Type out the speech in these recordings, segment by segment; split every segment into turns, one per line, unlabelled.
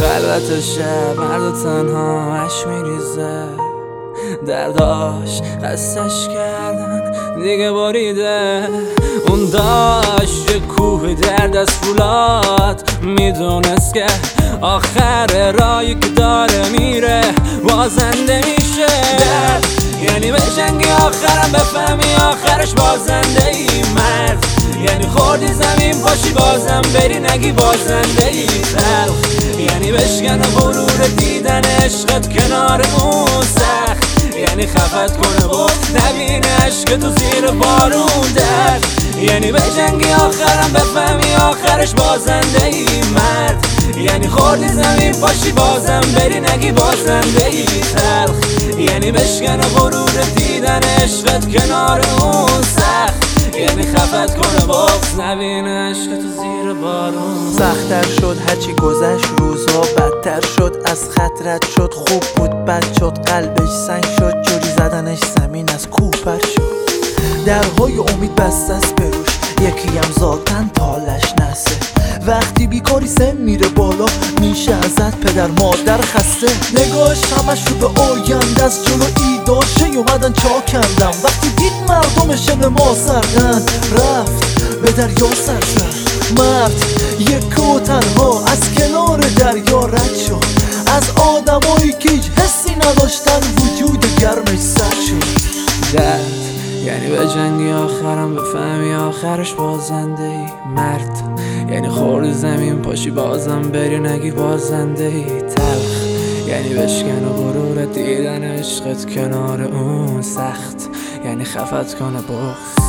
خلوت شب مرد تنها اش میریزه، درداش قصهش کردن دیگه بریده. اون داشت یه کوه درد از فولاد، میدونست که آخر راهی که داره میره بازنده میشه. درد یعنی بجنگی آخرم بفهمی آخرش بازنده ای. مرد یعنی خوردی زمین پاشی بازم بری نگی بازنده ای. تلخ یعنی بشکن غرور دیدن عشقت کنار اون. سخت یعنی خفت کنه و نبینه عشق تو زیر بارون. درد یعنی بجنگی آخرم بفهمی آخرش بازنده ای. مرد یعنی خوردی زمین پاشی بازم بری نگی بازنده ای. تلخ یعنی بشکن غرور دیدن عشقت کنار اون. سخت یعنی خفت کنه بغض نبینه عشق تو زیر بارون.
سخت‌تر شد هرچی گذشت، روزها بدتر شد، از خط رد شد، خوب بود بد شد، قلبش سنگ شد، جوری زدنش زمین از کوه پر شد. درهای امید بسته است بروش، یکی هم ذاتن تالش نسه. وقتی بیکاری سن میره بالا میشه ازت پدر مادر خسته. نگاهش همش رو به آینده از جلو ایداشه اومدن چا کندم. وقتی دید مردم شبه ما سردن رفت به دریا سر زد. مرد یک و تنها از کنار دریا رد شد، از آدمایی که هیچ حسی نداشتن وجود گرمش سر شد.
درد یعنی به جنگی آخرم بفهمی آخرش بازنده ای. مرد یعنی خوردی زمین پاشی بازم بری نگی بازنده ای. تلخ یعنی بشکن و غرور دیدن عشقت کنار اون. سخت یعنی خفت کنه بغض.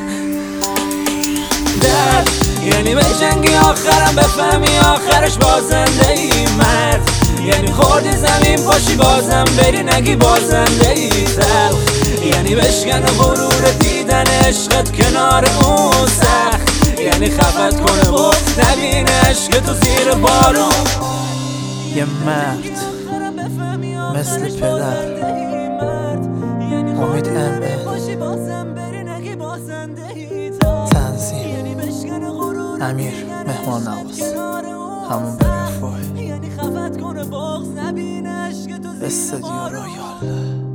درد یعنی به جنگی آخرم بفهمی آخرش بازنده ای. مرد یعنی خوردی زمین پاشی بازم بری نگی بازنده ای. تلخ یعنی بشکن غرور دیدن عشقت کنار اون. سخت یعنی خفت کنه و نبینه عشق تو زیر بارون.
یه مرد مثل پدر امید تنظیم امیر مهمان نواز همون به رفاه استودیو رویال.